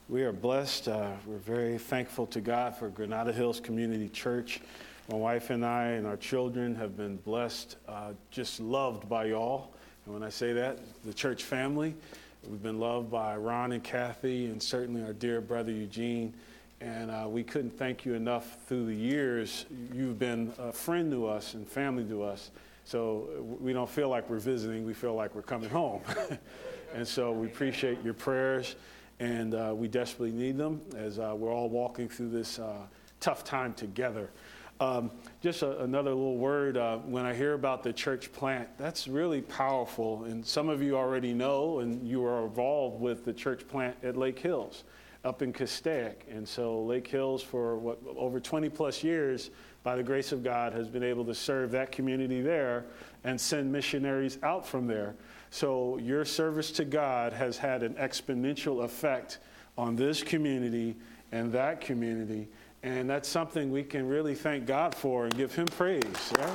We are blessed. We're very thankful to God for Granada Hills Community Church. My wife and I and our children have been blessed, just loved by y'all. And when I say that, the church family, we've been loved by Ron and Kathy and certainly our dear brother Eugene. And we couldn't thank you enough through the years. You've been a friend to us and family to us. So we don't feel like we're visiting. We feel like we're coming home. And so we appreciate your prayers. And we desperately need them as we're all walking through this tough time together. Just another little word, when I hear about the church plant, that's really powerful. And some of you already know, and you are involved with the church plant at Lake Hills up in Castaic. And so Lake Hills for over 20 plus years, by the grace of God, has been able to serve that community there and send missionaries out from there. So your service to God has had an exponential effect on this community and that community. And that's something we can really thank God for and give him praise. Yeah?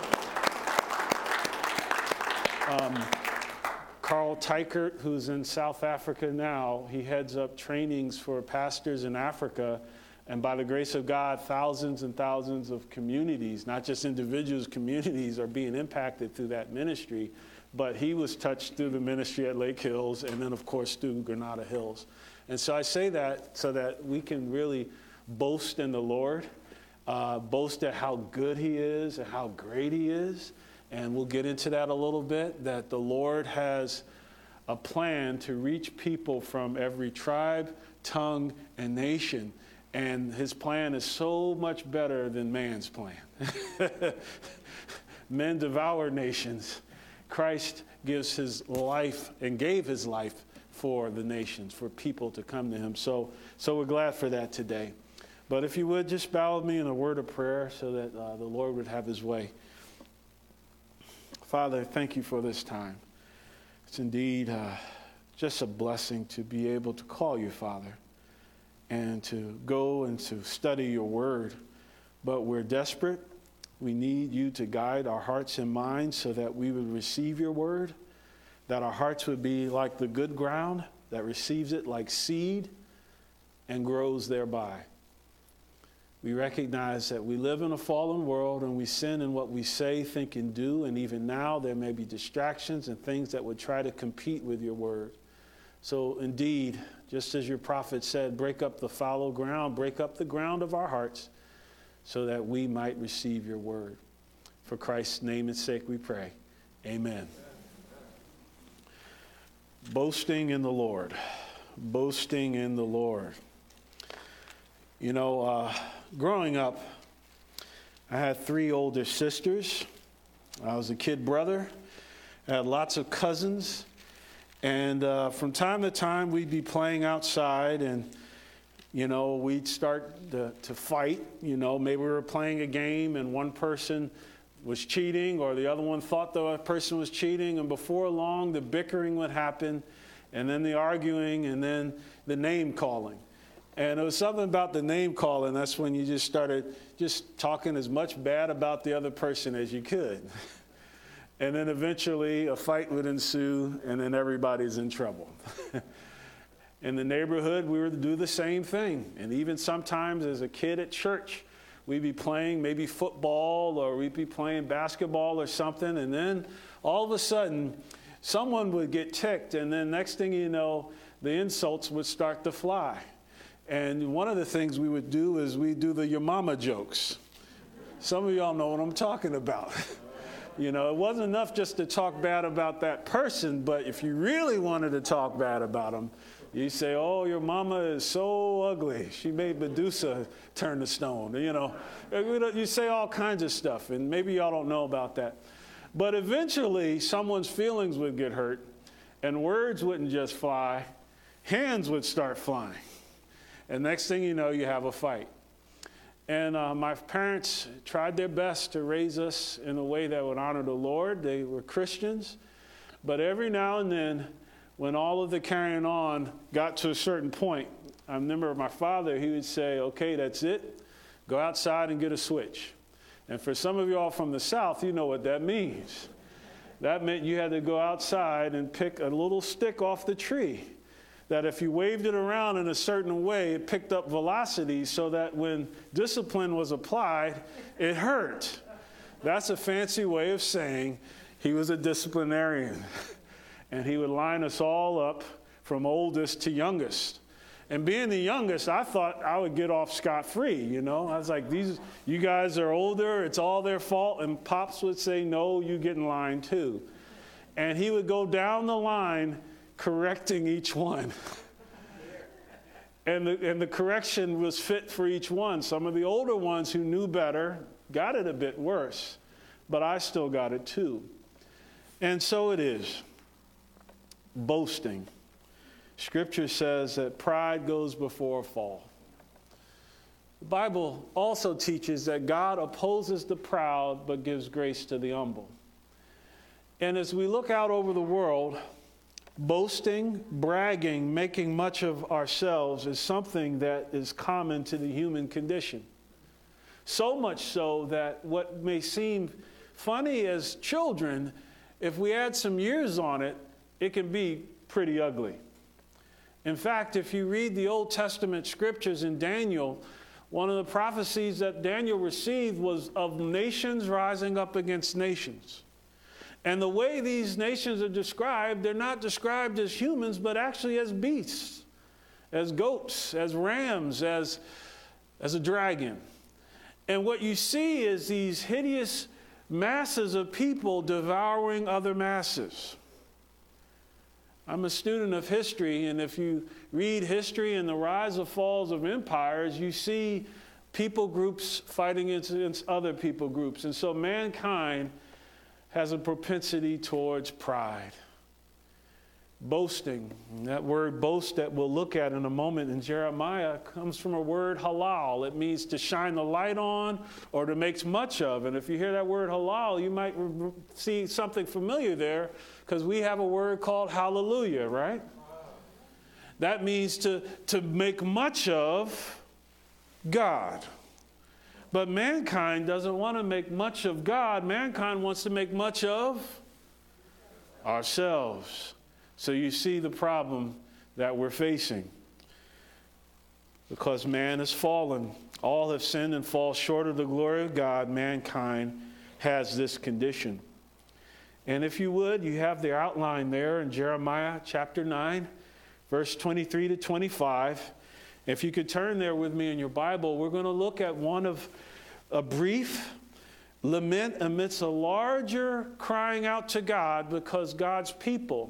Carl Tykert, who's in South Africa now, he heads up trainings for pastors in Africa. And by the grace of God, thousands and thousands of communities, not just individuals, communities are being impacted through that ministry. But he was touched through the ministry at Lake Hills and then, of course, through Granada Hills. And so I say that so that we can really boast in the Lord, boast at how good he is and how great he is. And we'll get into that a little bit, that the Lord has a plan to reach people from every tribe, tongue, and nation. And his plan is so much better than man's plan. Men devour nations. Christ gives his life and gave his life for the nations, for people to come to him. So we're glad for that today. But if you would, just bow with me in a word of prayer so that the Lord would have his way. Father, thank you for this time. It's indeed just a blessing to be able to call you, Father, and to go and to study your word. But we're desperate. We need you to guide our hearts and minds so that we would receive your word, that our hearts would be like the good ground that receives it like seed and grows thereby. We recognize that we live in a fallen world and we sin in what we say, think, and do. And even now there may be distractions and things that would try to compete with your word. So indeed, just as your prophet said, break up the fallow ground, break up the ground of our hearts, so that we might receive your word. For Christ's name and sake we pray. Amen. Boasting in the Lord. Boasting in the Lord. You know, growing up, I had 3 older sisters. I was a kid brother. I had lots of cousins. And from time to time, we'd be playing outside and you know, we'd start to fight. You know, maybe we were playing a game and one person was cheating or the other one thought the other person was cheating. And before long, the bickering would happen and then the arguing and then the name calling. And it was something about the name calling. That's when you just started just talking as much bad about the other person as you could. And then eventually a fight would ensue and then everybody's in trouble. In the neighborhood, we would do the same thing. And even sometimes as a kid at church, we'd be playing maybe football or we'd be playing basketball or something. And then all of a sudden, someone would get ticked. And then next thing you know, the insults would start to fly. And one of the things we would do is we'd do the your mama jokes. Some of y'all know what I'm talking about. You know, it wasn't enough just to talk bad about that person, but if you really wanted to talk bad about them, you say, oh, your mama is so ugly. She made Medusa turn to stone. You know, you say all kinds of stuff, and maybe y'all don't know about that. But eventually, someone's feelings would get hurt, and words wouldn't just fly. Hands would start flying. And next thing you know, you have a fight. And my parents tried their best to raise us in a way that would honor the Lord. They were Christians. But every now and then, when all of the carrying on got to a certain point, I remember my father, he would say, okay, that's it. Go outside and get a switch. And for some of y'all from the South, you know what that means. That meant you had to go outside and pick a little stick off the tree that if you waved it around in a certain way, it picked up velocity so that when discipline was applied, it hurt. That's a fancy way of saying he was a disciplinarian. And he would line us all up from oldest to youngest. And being the youngest, I thought I would get off scot-free, you know. I was like, you guys are older, it's all their fault. And Pops would say, no, you get in line too. And he would go down the line correcting each one. And the correction was fit for each one. Some of the older ones who knew better got it a bit worse, but I still got it too. And so it is. Boasting. Scripture says that pride goes before a fall. The Bible also teaches that God opposes the proud but gives grace to the humble. And as we look out over the world, boasting, bragging, making much of ourselves is something that is common to the human condition. So much so that what may seem funny as children, if we add some years on it, it can be pretty ugly. In fact, if you read the Old Testament scriptures in Daniel, one of the prophecies that Daniel received was of nations rising up against nations. And the way these nations are described, they're not described as humans, but actually as beasts, as goats, as rams, as a dragon. And what you see is these hideous masses of people devouring other masses. I'm a student of history, and if you read history and the rise and falls of empires, you see people groups fighting against other people groups. And so mankind has a propensity towards pride. Boasting. That word boast that we'll look at in a moment in Jeremiah comes from a word halal. It means to shine the light on or to make much of. And if you hear that word halal, you might see something familiar there because we have a word called hallelujah, right? That means to make much of God. But mankind doesn't want to make much of God. Mankind wants to make much of ourselves. So you see the problem that we're facing. Because man has fallen. All have sinned and fall short of the glory of God. Mankind has this condition. And if you would, you have the outline there in Jeremiah chapter 9, verse 23 to 25. If you could turn there with me in your Bible, we're going to look at one of a brief lament amidst a larger crying out to God because God's people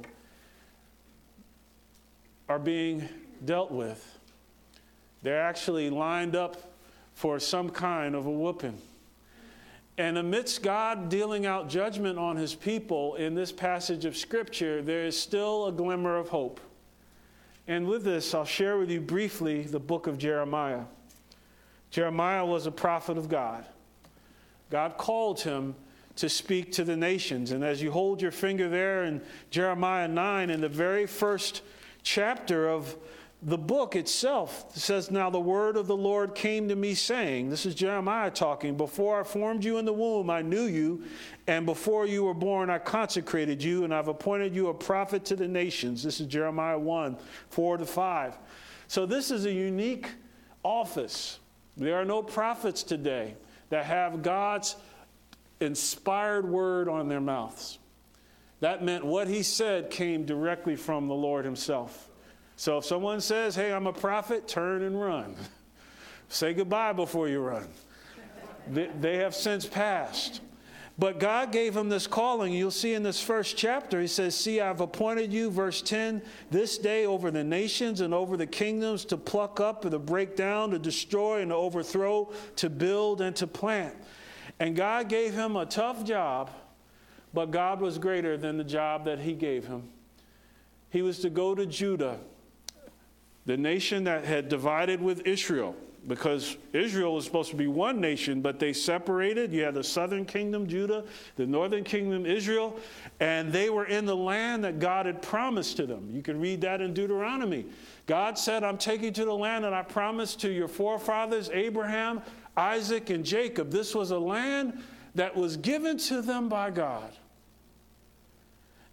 are being dealt with. They're actually lined up for some kind of a whooping. And amidst God dealing out judgment on his people in this passage of Scripture, there is still a glimmer of hope. And with this, I'll share with you briefly the book of Jeremiah. Jeremiah was a prophet of God. God called him to speak to the nations. And as you hold your finger there in Jeremiah 9, in the very first chapter of the book itself, it says, "Now the word of the Lord came to me saying," this is Jeremiah talking, "Before I formed you in the womb, I knew you, and before you were born, I consecrated you, and I've appointed you a prophet to the nations." This is Jeremiah 1, 4 to 5. So this is a unique office. There are no prophets today that have God's inspired word on their mouths. That meant what he said came directly from the Lord himself. So if someone says, "Hey, I'm a prophet," turn and run. Say goodbye before you run. They have since passed. But God gave him this calling. You'll see in this first chapter, he says, "See, I've appointed you," verse 10, "this day over the nations and over the kingdoms to pluck up and to break down, to destroy and to overthrow, to build and to plant." And God gave him a tough job, but God was greater than the job that he gave him. He was to go to Judah, the nation that had divided with Israel, because Israel was supposed to be one nation, but they separated. You had the southern kingdom, Judah, the northern kingdom, Israel, and they were in the land that God had promised to them. You can read that in Deuteronomy. God said, "I'm taking you to the land that I promised to your forefathers, Abraham, Isaac, and Jacob." This was a land that was given to them by God.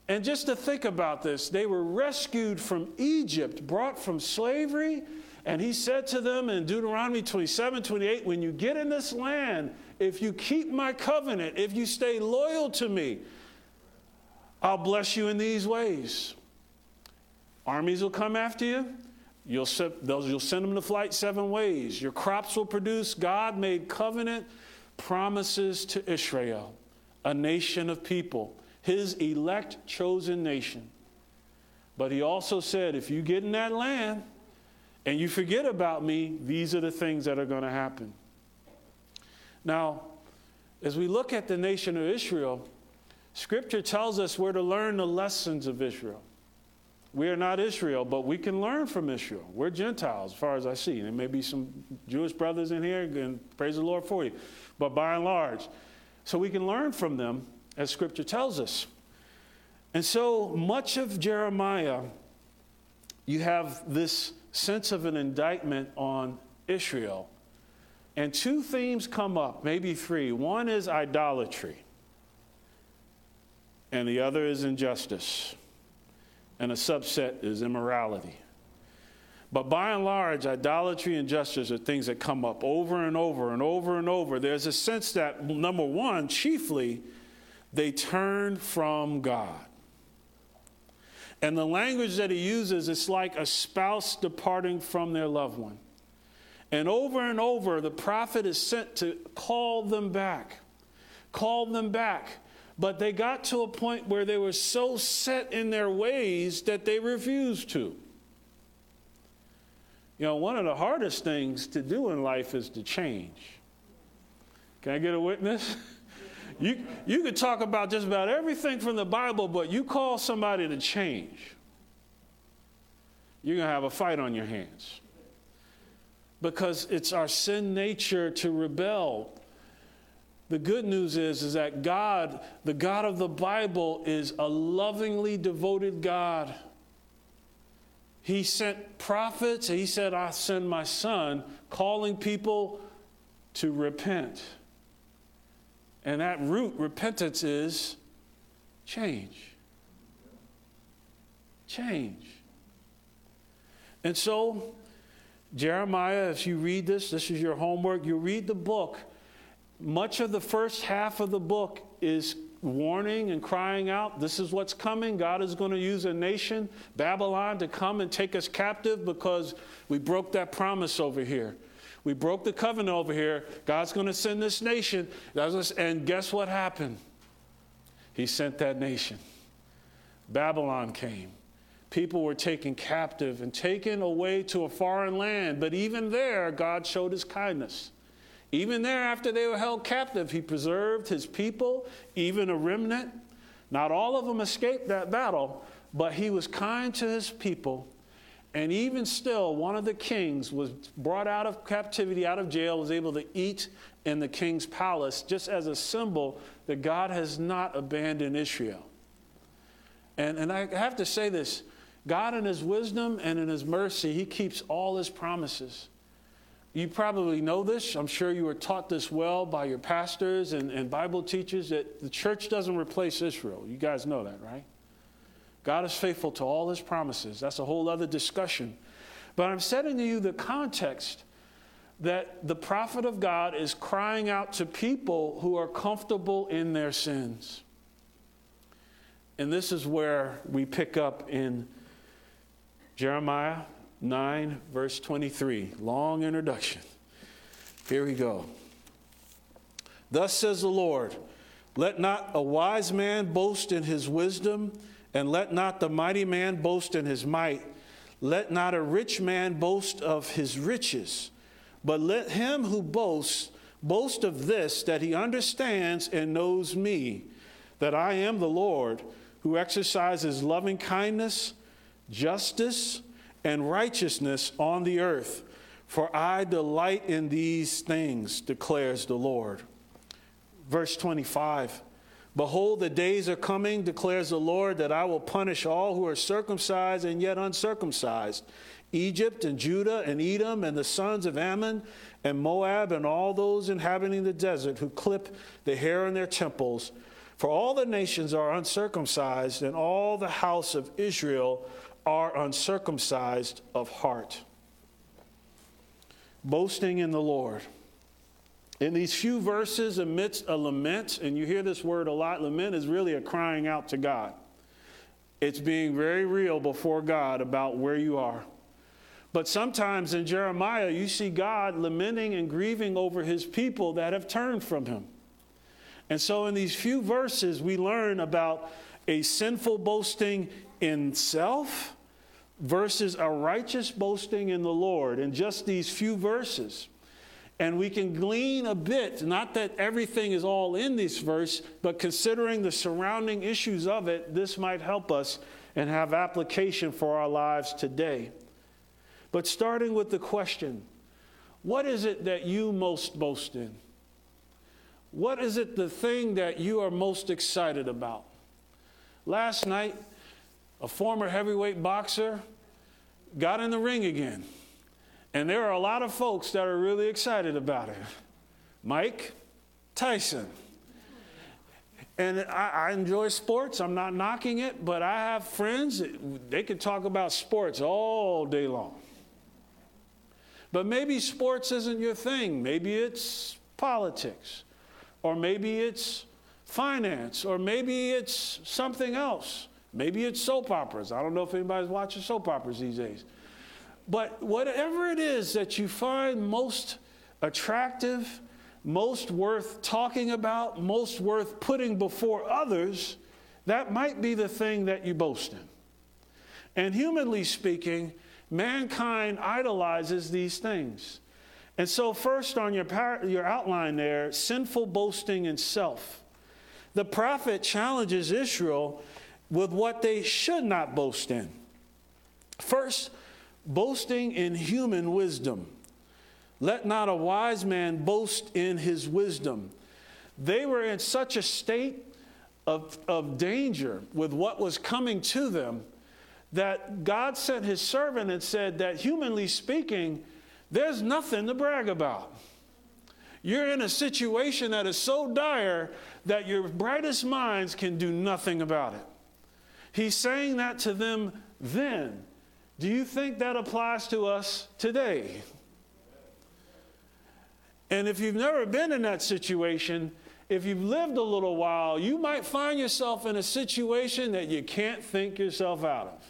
And just to think about this, they were rescued from Egypt, brought from slavery. And he said to them in Deuteronomy 27:28, when you get in this land, if you keep my covenant, if you stay loyal to me, I'll bless you in these ways. Armies will come after you. You'll send them to flight 7 ways. Your crops will produce. God made covenant promises to Israel, a nation of people, his elect chosen nation. But he also said, if you get in that land and you forget about me, these are the things that are going to happen. Now, as we look at the nation of Israel, Scripture tells us we're to learn the lessons of Israel. We are not Israel, but we can learn from Israel. We're Gentiles, as far as I see. There may be some Jewish brothers in here, and praise the Lord for you. But by and large, so we can learn from them, as Scripture tells us. And so much of Jeremiah, you have this sense of an indictment on Israel. And 2 themes come up, maybe 3. One is idolatry, and the other is injustice. And a subset is immorality. But by and large, idolatry and injustice are things that come up over and over and over and over. There's a sense that, number one, chiefly, they turn from God. And the language that he uses is like a spouse departing from their loved one. And over, the prophet is sent to call them back. Call them back. But they got to a point where they were so set in their ways that they refused to. You know, one of the hardest things to do in life is to change. Can I get a witness? You could talk about just about everything from the Bible, but you call somebody to change, you're going to have a fight on your hands. Because it's our sin nature to rebel. The good news is that God, the God of the Bible, is a lovingly devoted God. He sent prophets. He said, I'll send my son, calling people to repent. And that root, repentance, is change. Change. And so, Jeremiah, if you read this is your homework, you read the book. Much of the first half of the book is warning and crying out, this is what's coming. God is going to use a nation, Babylon, to come and take us captive because we broke that promise over here. We broke the covenant over here. God's going to send this nation. And guess what happened? He sent that nation. Babylon came. People were taken captive and taken away to a foreign land. But even there, God showed his kindness. Even there, after they were held captive, he preserved his people, even a remnant. Not all of them escaped that battle, but he was kind to his people. And even still, one of the kings was brought out of captivity, out of jail, was able to eat in the king's palace, just as a symbol that God has not abandoned Israel. And I have to say this, God in his wisdom and in his mercy, he keeps all his promises. You probably know this. I'm sure you were taught this well by your pastors and Bible teachers, that the church doesn't replace Israel. You guys know that, right? God is faithful to all his promises. That's a whole other discussion. But I'm setting to you the context that the prophet of God is crying out to people who are comfortable in their sins. And this is where we pick up in Jeremiah 9, verse 23. Long introduction. Here we go. Thus says the Lord, let not a wise man boast in his wisdom, and let not the mighty man boast in his might. Let not a rich man boast of his riches, but let him who boasts boast of this, that he understands and knows me, that I am the Lord, who exercises loving kindness, justice, and righteousness on the earth. For I delight in these things, declares the Lord. Verse 25. Behold, the days are coming, declares the Lord, that I will punish all who are circumcised and yet uncircumcised, Egypt and Judah and Edom and the sons of Ammon and Moab and all those inhabiting the desert who clip the hair in their temples. For all the nations are uncircumcised, and all the house of Israel are uncircumcised of heart. Boasting in the Lord. In these few verses, amidst a lament, and you hear this word a lot, lament is really a crying out to God. It's being very real before God about where you are. But sometimes in Jeremiah, you see God lamenting and grieving over his people that have turned from him. And so in these few verses, we learn about a sinful boasting in self versus a righteous boasting in the Lord in just these few verses. And we can glean a bit, not that everything is all in this verse, but considering the surrounding issues of it, this might help us and have application for our lives today. But starting with the question, what is it that you most boast in? What is it, the thing that you are most excited about? Last night, a former heavyweight boxer got in the ring again. And there are a lot of folks that are really excited about it. Mike Tyson. And I enjoy sports. I'm not knocking it, but I have friends, they can talk about sports all day long. But maybe sports isn't your thing. Maybe it's politics. Or maybe it's finance, or maybe it's something else. Maybe it's soap operas. I don't know if anybody's watching soap operas these days. But whatever it is that you find most attractive, most worth talking about, most worth putting before others, that might be the thing that you boast in. And humanly speaking, mankind idolizes these things. And so first on your outline there, sinful boasting in self. The prophet challenges Israel with what they should not boast in. First, boasting in human wisdom. Let not a wise man boast in his wisdom. They were in such a state of danger with what was coming to them that God sent his servant and said that humanly speaking, there's nothing to brag about. You're in a situation that is so dire that your brightest minds can do nothing about it. He's saying that to them then. Do you think that applies to us today? And if you've never been in that situation, if you've lived a little while, you might find yourself in a situation that you can't think yourself out of.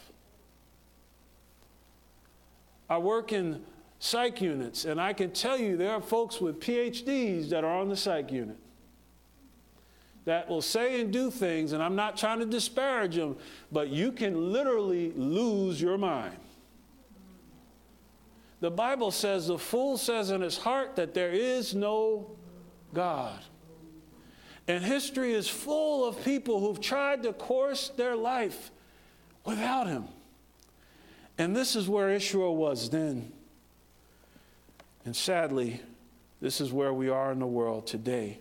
I work in psych units, and I can tell you there are folks with PhDs that are on the psych unit that will say and do things, and I'm not trying to disparage them, but you can literally lose your mind. The Bible says the fool says in his heart that there is no God. And history is full of people who've tried to course their life without him. And this is where Israel was then. And sadly, this is where we are in the world today.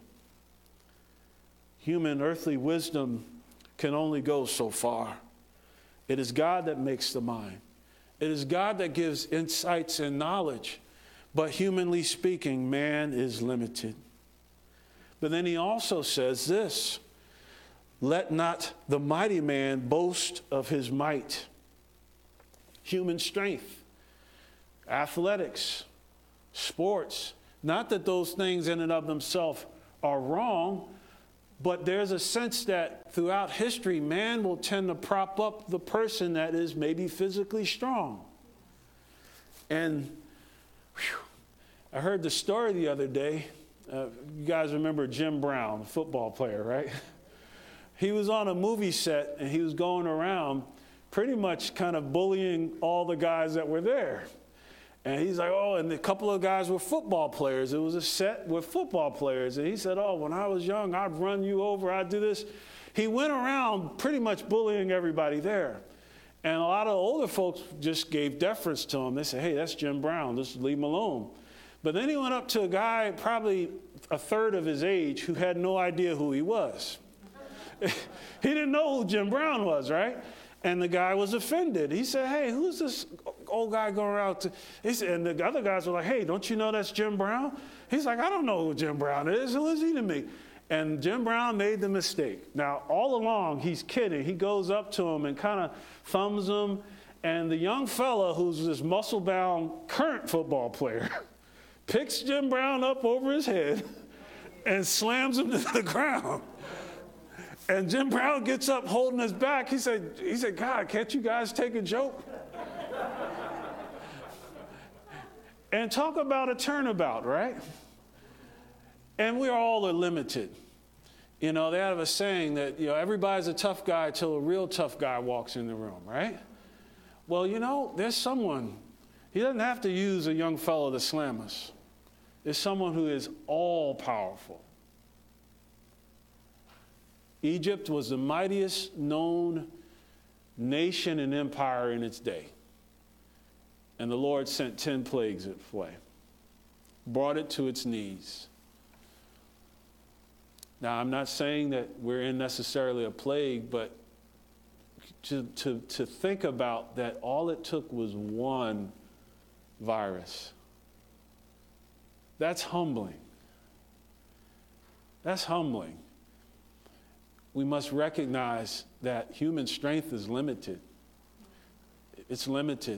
Human earthly wisdom can only go so far. It is God that makes the mind. It is God that gives insights and knowledge. But humanly speaking, man is limited. But then he also says this, let not the mighty man boast of his might. Human strength, athletics, sports. Not that those things in and of themselves are wrong, but there's a sense that throughout history, man will tend to prop up the person that is maybe physically strong. And I heard the story the other day. You guys remember Jim Brown, a football player, right? He was on a movie set, and he was going around pretty much kind of bullying all the guys that were there. And he's like, oh, and a couple of guys were football players. It was a set with football players. And he said, oh, when I was young, I'd run you over, I'd do this. He went around pretty much bullying everybody there. And a lot of older folks just gave deference to him. They said, hey, that's Jim Brown, just leave him alone. But then he went up to a guy probably a third of his age who had no idea who he was. He didn't know who Jim Brown was, right? And the guy was offended. He said, hey, who's this old guy going around to? He said, and the other guys were like, hey, don't you know that's Jim Brown? He's like, I don't know who Jim Brown is. Who is he to me? And Jim Brown made the mistake. Now, all along, he's kidding. He goes up to him and kind of thumbs him. And the young fella, who's this muscle-bound current football player, picks Jim Brown up over his head and slams him to the ground. And Jim Brown gets up holding his back. He said, God, can't you guys take a joke? And talk about a turnabout, right? And we all are limited. You know, they have a saying that, everybody's a tough guy till a real tough guy walks in the room, right? Well, there's someone, he doesn't have to use a young fellow to slam us. There's someone who is all powerful. Egypt was the mightiest known nation and empire in its day. And the Lord sent 10 plagues its way, brought it to its knees. Now, I'm not saying that we're in necessarily a plague, but to think about that all it took was one virus. That's humbling. That's humbling. We must recognize that human strength is limited. It's limited.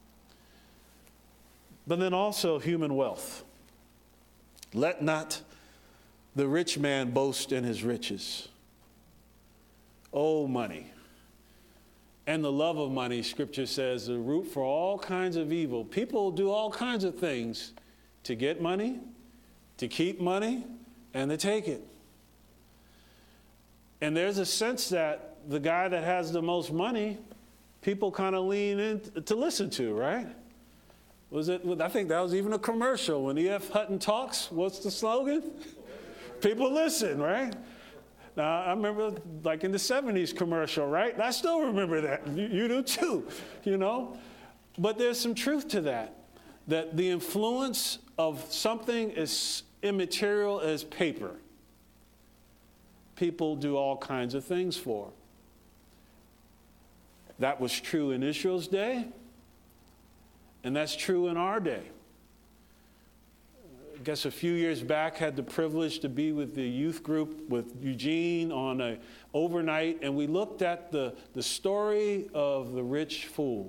But then also human wealth. Let not the rich man boast in his riches. Oh, money. And the love of money, Scripture says, the root for all kinds of evil. People do all kinds of things to get money, to keep money, and to take it. And there's a sense that the guy that has the most money, people kind of lean in to listen to, right? I think that was even a commercial. When E.F. Hutton talks, what's the slogan? People listen, right? Now, I remember like in the 70s commercial, right? I still remember that. You do too, But there's some truth to that the influence of something as immaterial as paper, people do all kinds of things for. That was true in Israel's day, and that's true in our day. I guess a few years back, had the privilege to be with the youth group with Eugene on an overnight, and we looked at the story of the rich fool.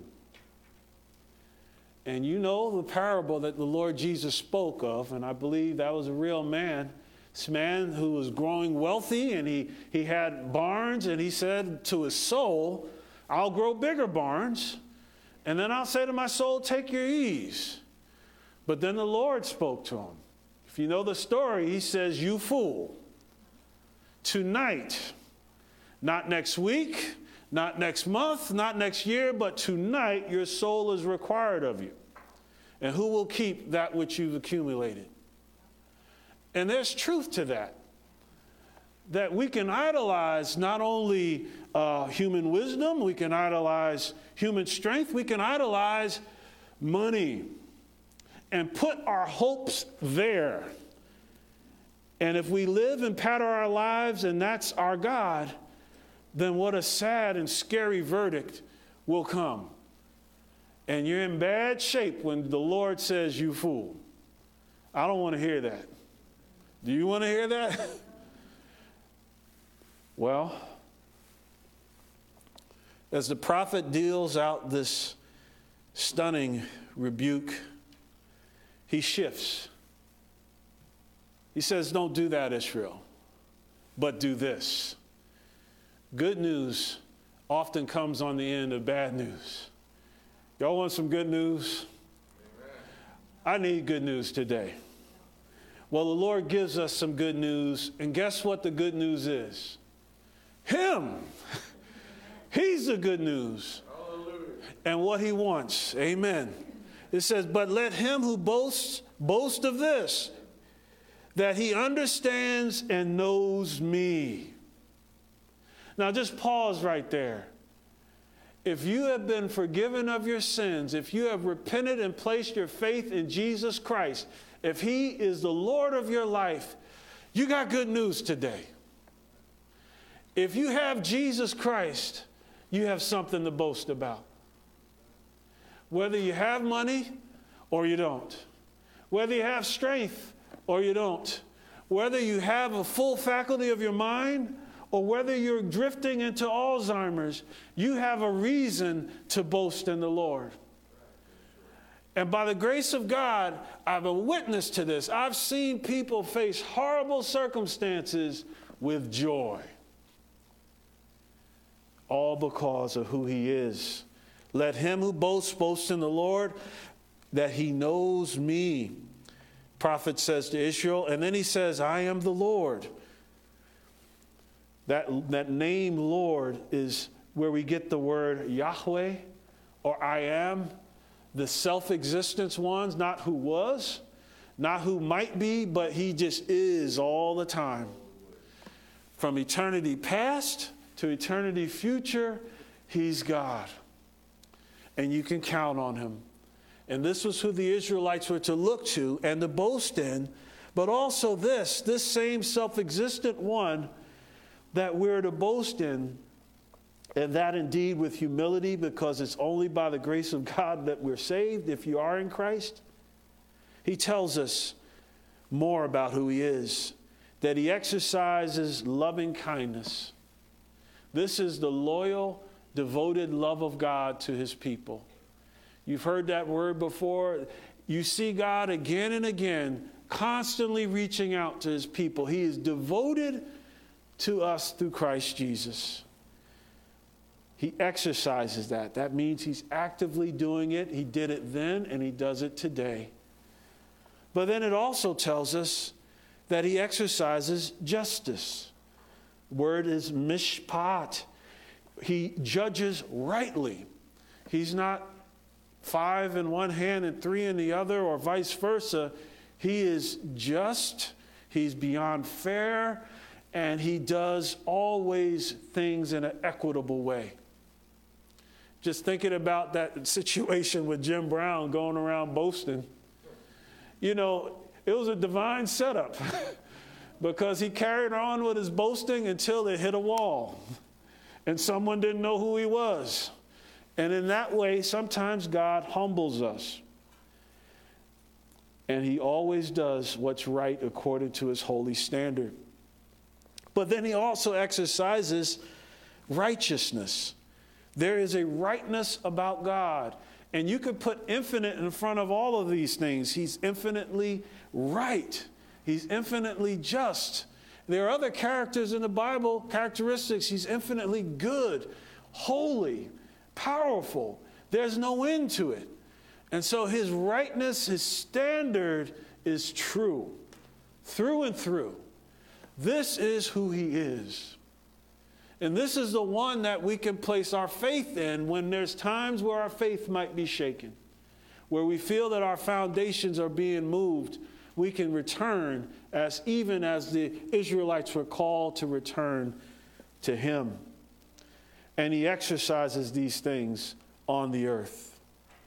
And the parable that the Lord Jesus spoke of, and I believe that was a real man. This man who was growing wealthy, and he had barns, and he said to his soul, I'll grow bigger barns, and then I'll say to my soul, take your ease. But then the Lord spoke to him. If you know the story, he says, you fool, tonight, not next week, not next month, not next year, but tonight your soul is required of you. And who will keep that which you've accumulated? And there's truth to that we can idolize not only human wisdom, we can idolize human strength, we can idolize money and put our hopes there. And if we live and pattern our lives and that's our God, then what a sad and scary verdict will come. And you're in bad shape when the Lord says, you fool. I don't want to hear that. Do you want to hear that? Well, as the prophet deals out this stunning rebuke, he shifts. He says, don't do that, Israel, but do this. Good news often comes on the end of bad news. Y'all want some good news? Amen. I need good news today. Well, the Lord gives us some good news, and guess what the good news is? Him. He's the good news. Hallelujah. And what he wants. Amen. It says, but let him who boasts, boast of this, that he understands and knows me. Now just pause right there. If you have been forgiven of your sins, if you have repented and placed your faith in Jesus Christ, if he is the Lord of your life, you got good news today. If you have Jesus Christ, you have something to boast about. Whether you have money or you don't. Whether you have strength or you don't. whether you have a full faculty of your mind or whether you're drifting into Alzheimer's, you have a reason to boast in the Lord. And by the grace of God, I'm a witness to this. I've seen people face horrible circumstances with joy. All because of who he is. Let him who boasts boast in the Lord, that he knows me. Prophet says to Israel, and then he says, I am the Lord. That name Lord is where we get the word Yahweh or I am, the self-existence ones, not who was, not who might be, but he just is all the time. From eternity past to eternity future, he's God. And you can count on him. And this was who the Israelites were to look to and to boast in, but also this same self-existent one that we're to boast in, and that indeed with humility, because it's only by the grace of God that we're saved if you are in Christ. He tells us more about who he is, that he exercises loving kindness. This is the loyal, devoted love of God to his people. You've heard that word before. You see God again and again, constantly reaching out to his people. He is devoted to us through Christ Jesus. He exercises that. That means he's actively doing it. He did it then and he does it today. But then it also tells us that he exercises justice. The word is mishpat. He judges rightly. He's not 5 in one hand and 3 in the other, or vice versa. He is just. He's beyond fair. And he does always things in an equitable way. Just thinking about that situation with Jim Brown going around boasting. You know, it was a divine setup because he carried on with his boasting until it hit a wall and someone didn't know who he was. And in that way, sometimes God humbles us. And he always does what's right according to his holy standard. But then he also exercises righteousness. There is a rightness about God. And you could put infinite in front of all of these things. He's infinitely right. He's infinitely just. There are other characters in the Bible, characteristics. He's infinitely good, holy, powerful. There's no end to it. And so his rightness, his standard is true, through and through. This is who he is. And this is the one that we can place our faith in when there's times where our faith might be shaken, where we feel that our foundations are being moved. We can return even as the Israelites were called to return to him. And he exercises these things on the earth.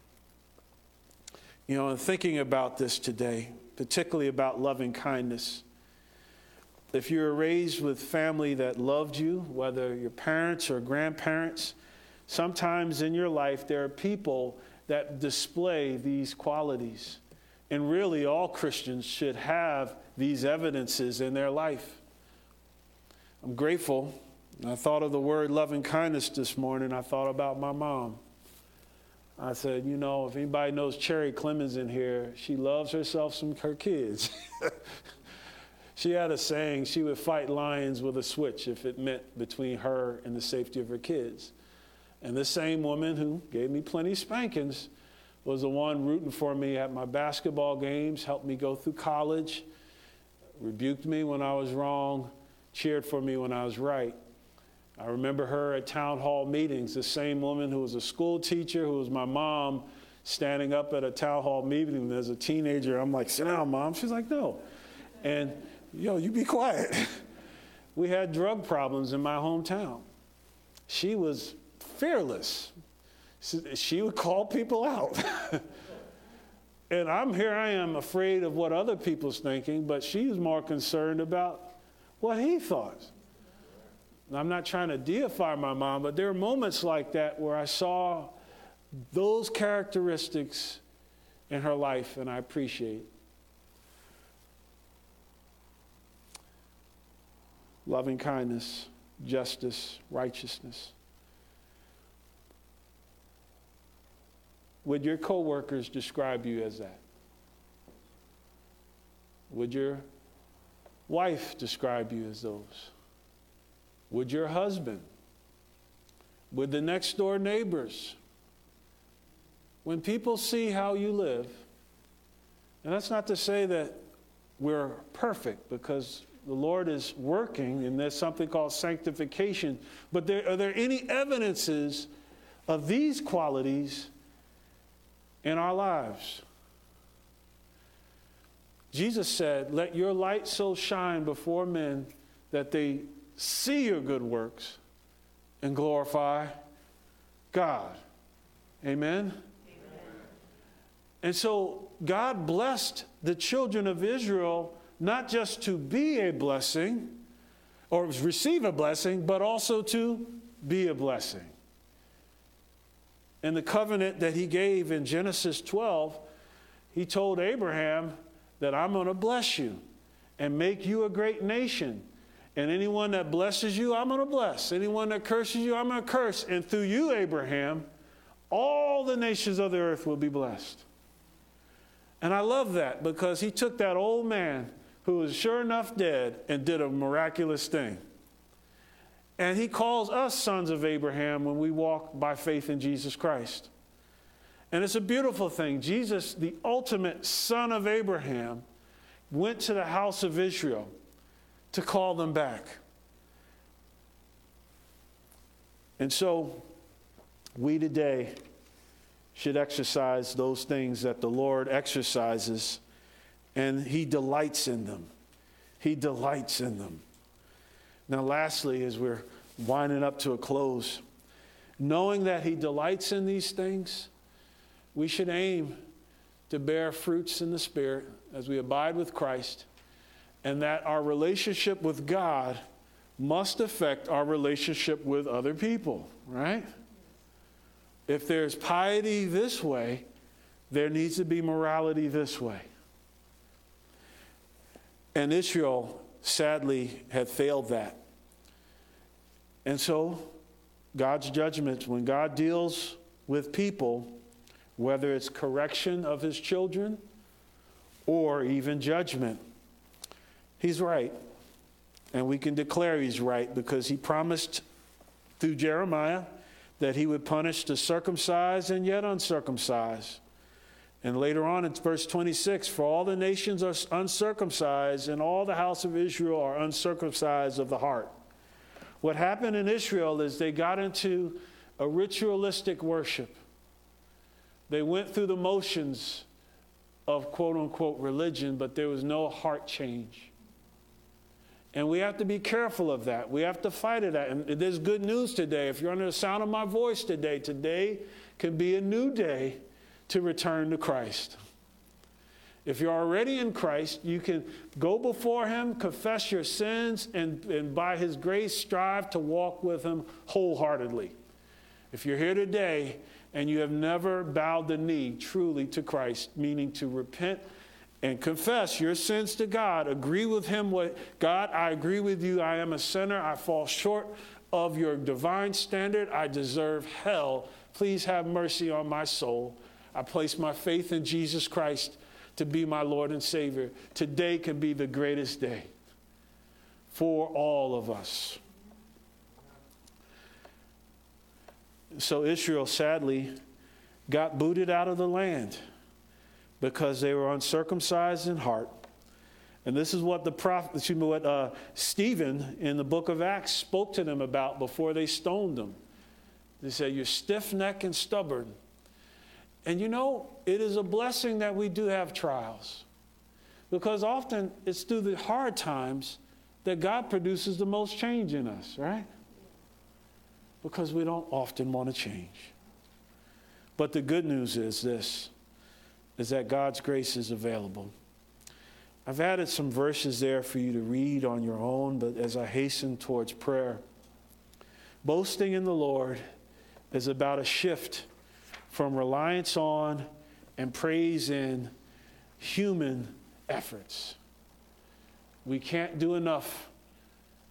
You know, in thinking about this today, particularly about loving kindness, if you were raised with family that loved you, whether your parents or grandparents, sometimes in your life there are people that display these qualities. And really all Christians should have these evidences in their life. I'm grateful. I thought of the word loving kindness this morning. I thought about my mom. I said, you know, if anybody knows Cherry Clemens in here, she loves herself some her kids. She had a saying, she would fight lions with a switch if it meant between her and the safety of her kids. And this same woman who gave me plenty of spankings was the one rooting for me at my basketball games, helped me go through college, rebuked me when I was wrong, cheered for me when I was right. I remember her at town hall meetings, the same woman who was a school teacher, who was my mom, standing up at a town hall meeting as a teenager. I'm like, sit down, Mom. She's like, no. And you be quiet. We had drug problems in my hometown. She was fearless. She would call people out. And I am afraid of what other people's thinking, but she's more concerned about what he thought. And I'm not trying to deify my mom, but there are moments like that where I saw those characteristics in her life, and I appreciate it. loving kindness, justice, righteousness. Would your coworkers describe you as that? Would your wife describe you as those? Would your husband? Would the next door neighbors? When people see how you live, and that's not to say that we're perfect, because the Lord is working and there's something called sanctification, but are there any evidences of these qualities in our lives? Jesus said, "Let your light so shine before men that they see your good works and glorify God." Amen? And so God blessed the children of Israel not just to be a blessing or receive a blessing, but also to be a blessing. In the covenant that he gave in Genesis 12, he told Abraham that I'm going to bless you and make you a great nation. And anyone that blesses you, I'm going to bless. Anyone that curses you, I'm going to curse. And through you, Abraham, all the nations of the earth will be blessed. And I love that, because he took that old man who was sure enough dead and did a miraculous thing. And he calls us sons of Abraham when we walk by faith in Jesus Christ. And it's a beautiful thing. Jesus, the ultimate son of Abraham, went to the house of Israel to call them back. And so we today should exercise those things that the Lord exercises, and he delights in them. He delights in them. Now, lastly, as we're winding up to a close, knowing that he delights in these things, we should aim to bear fruits in the Spirit as we abide with Christ, and that our relationship with God must affect our relationship with other people, right? If there's piety this way, there needs to be morality this way. And Israel, sadly, had failed that. And so, God's judgment, when God deals with people, whether it's correction of his children or even judgment, he's right. And we can declare he's right, because he promised through Jeremiah that he would punish the circumcised and yet uncircumcised. And later on in verse 26, for all the nations are uncircumcised, and all the house of Israel are uncircumcised of the heart. What happened in Israel is they got into a ritualistic worship. They went through the motions of quote-unquote religion, but there was no heart change. And we have to be careful of that. We have to fight it. And there's good news today. If you're under the sound of my voice today can be a new day to return to Christ. If you're already in Christ, you can go before him, confess your sins, and by his grace strive to walk with him wholeheartedly. If you're here today and you have never bowed the knee truly to Christ, meaning to repent and confess your sins to God, agree with him, God, I agree with you, I am a sinner, I fall short of your divine standard, I deserve hell, please have mercy on my soul. I place my faith in Jesus Christ to be my Lord and Savior. Today can be the greatest day for all of us. So Israel, sadly, got booted out of the land because they were uncircumcised in heart. And this is what Stephen in the book of Acts spoke to them about before they stoned them. They said, you're stiff-necked and stubborn. And you know, it is a blessing that we do have trials, because often it's through the hard times that God produces the most change in us, right? Because we don't often want to change. But the good news is this, is that God's grace is available. I've added some verses there for you to read on your own, but as I hasten towards prayer, boasting in the Lord is about a shift from reliance on and praise in human efforts. We can't do enough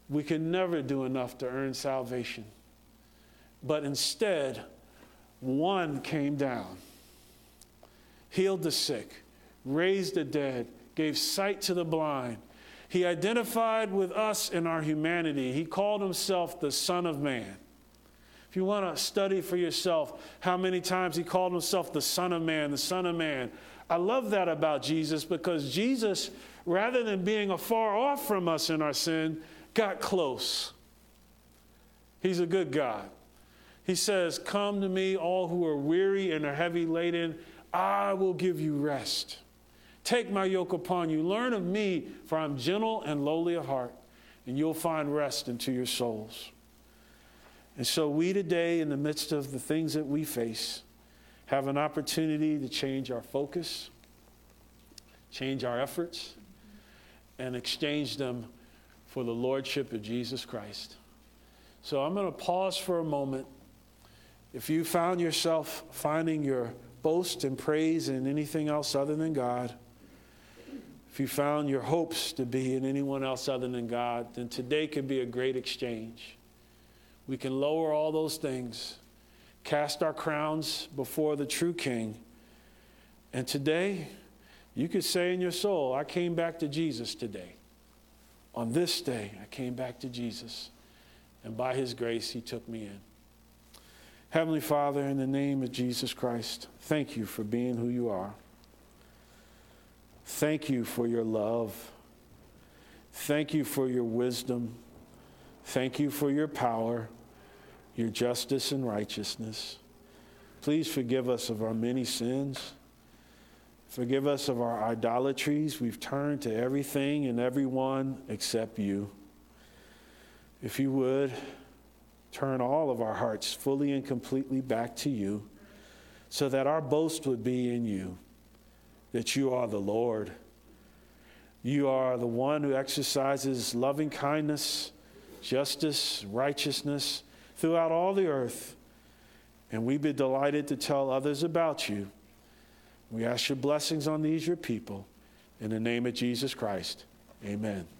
We can never do enough to earn salvation. But instead, one came down, healed the sick, raised the dead, gave sight to the blind. He identified with us in our humanity. He called himself the Son of Man. If you want to study for yourself how many times he called himself the Son of Man, the Son of Man. I love that about Jesus, because Jesus, rather than being afar off from us in our sin, got close. He's a good God. He says, "Come to me, all who are weary and are heavy laden. I will give you rest. Take my yoke upon you. Learn of me, for I'm gentle and lowly of heart, and you'll find rest into your souls." And so we today, in the midst of the things that we face, have an opportunity to change our focus, change our efforts, and exchange them for the Lordship of Jesus Christ. So I'm going to pause for a moment. If you found yourself finding your boast and praise in anything else other than God, if you found your hopes to be in anyone else other than God, then today could be a great exchange. We can lower all those things, cast our crowns before the true King. And today, you could say in your soul, "I came back to Jesus today. On this day, I came back to Jesus. And by his grace, he took me in." Heavenly Father, in the name of Jesus Christ, thank you for being who you are. Thank you for your love. Thank you for your wisdom. Thank you for your power, your justice and righteousness. Please forgive us of our many sins. Forgive us of our idolatries. We've turned to everything and everyone except you. If you would, turn all of our hearts fully and completely back to you, so that our boast would be in you, that you are the Lord. You are the one who exercises loving kindness, justice, righteousness throughout all the earth. And we'd be delighted to tell others about you. We ask your blessings on these, your people. In the name of Jesus Christ, amen.